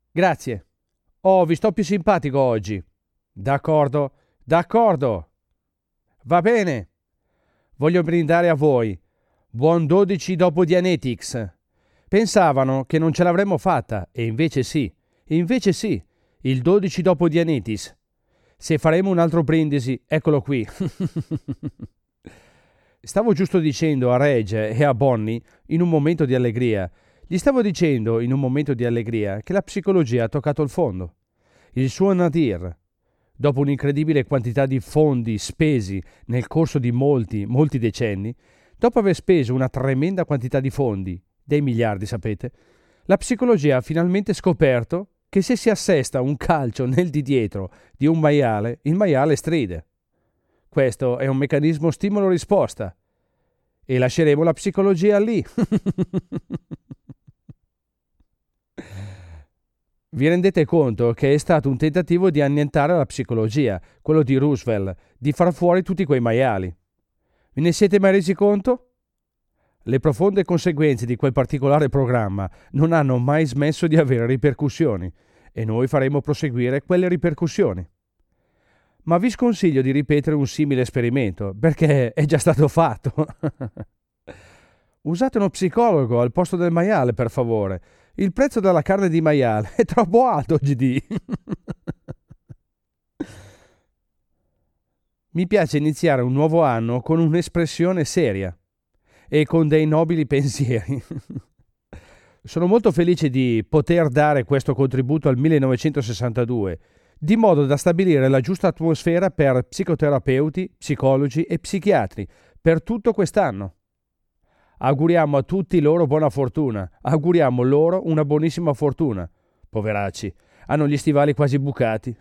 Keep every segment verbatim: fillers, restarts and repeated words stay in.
Grazie. Oh, vi sto più simpatico oggi. D'accordo, d'accordo. Va bene. Voglio brindare a voi. Buon dodici dopo Dianetics. Pensavano che non ce l'avremmo fatta, e invece sì. E invece sì. Il dodici dopo Dianetis. Se faremo un altro brindisi, eccolo qui. Stavo giusto dicendo a Reg e a Bonnie, in un momento di allegria, gli stavo dicendo in un momento di allegria che la psicologia ha toccato il fondo. Il suo nadir, dopo un'incredibile quantità di fondi spesi nel corso di molti, molti decenni, dopo aver speso una tremenda quantità di fondi, dei miliardi sapete, la psicologia ha finalmente scoperto che se si assesta un calcio nel di dietro di un maiale, il maiale stride. Questo è un meccanismo stimolo-risposta. E lasceremo la psicologia lì. Vi rendete conto che è stato un tentativo di annientare la psicologia, quello di Roosevelt, di far fuori tutti quei maiali. Ve ne siete mai resi conto? Le profonde conseguenze di quel particolare programma non hanno mai smesso di avere ripercussioni e noi faremo proseguire quelle ripercussioni. Ma vi sconsiglio di ripetere un simile esperimento, perché è già stato fatto. Usate uno psicologo al posto del maiale, per favore. Il prezzo della carne di maiale è troppo alto, G D. Mi piace iniziare un nuovo anno con un'espressione seria e con dei nobili pensieri. Sono molto felice di poter dare questo contributo al millenovecentosessantadue, di modo da stabilire la giusta atmosfera per psicoterapeuti, psicologi e psichiatri per tutto quest'anno. Auguriamo a tutti loro buona fortuna, auguriamo loro una buonissima fortuna. Poveracci, hanno gli stivali quasi bucati.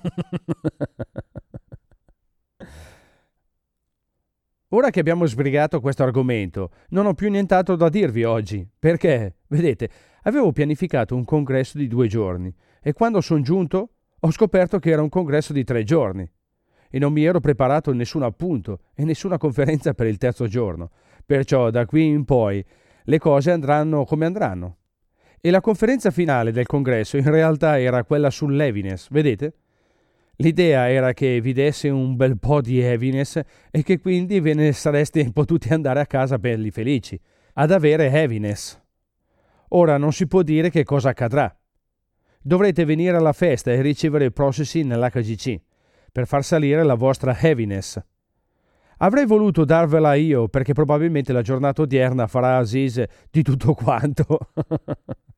Ora che abbiamo sbrigato questo argomento, non ho più nient'altro da dirvi oggi, perché, vedete, avevo pianificato un congresso di due giorni e quando sono giunto ho scoperto che era un congresso di tre giorni e non mi ero preparato nessun appunto e nessuna conferenza per il terzo giorno, perciò da qui in poi le cose andranno come andranno. E la conferenza finale del congresso in realtà era quella sull'heaviness, vedete? L'idea era che vi desse un bel po' di heaviness e che quindi ve ne sareste potuti andare a casa belli felici, ad avere heaviness. Ora non si può dire che cosa accadrà. Dovrete venire alla festa e ricevere il processing nell'H G C per far salire la vostra heaviness. Avrei voluto darvela io perché probabilmente la giornata odierna farà Aziz di tutto quanto.